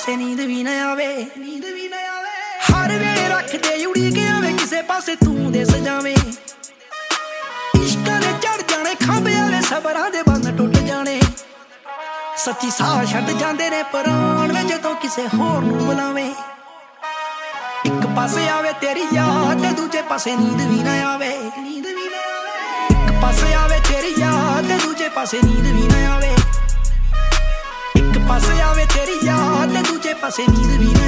ਪਾਸੇ ਨੀਂਦ ਵੀ ਨਾ ਆਵੇ ਹਰ ਵੇਲੇ ਰੱਖਦੇ ਉਡੀਕ ਆਵੇ ਕਿਸੇ ਪਾਸੇ ਤੂੰ ਦੇ ਸਜਾਵੇਂ ਇਸ਼ਕਾਂ ਦੇ ਚੜ ਜਾਣੇ ਖੰਭੇ ਵਾਲੇ ਸਬਰਾਂ ਦੇ ਬੰਨ ਟੁੱਟ ਜਾਣੇ ਸੱਚੀ ਸਾਹ ਛੱਡ ਜਾਂਦੇ ਨੇ ਪ੍ਰਾਣ ਵੇ ਜਦੋਂ ਕਿਸੇ ਹੋਰ ਨੂੰ ਬੁਲਾਵੇਂ ਇੱਕ ਪਾਸੇ ਆਵੇ ਤੇਰੀ ਯਾਦ ਤੇ ਦੂਜੇ ਪਾਸੇ ਨੀਂਦ ਵੀ ਨਾ ਆਵੇ ਇੱਕ ਪਾਸੇ ਆਵੇ ਤੇਰੀ ਯਾਦ ਤੇ ਦੂਜੇ ਪਾਸੇ ਨੀਂਦ ਵੀ ਨਾ ਆਵੇ ਇੱਕ ਪਾਸੇ ਆਵੇ ਤੇਰੀ ਯਾਦ ਤੇ ਦੂਜੇ ਪਾਸੇ ਨੀਂਦ ਵੀ ਨਾ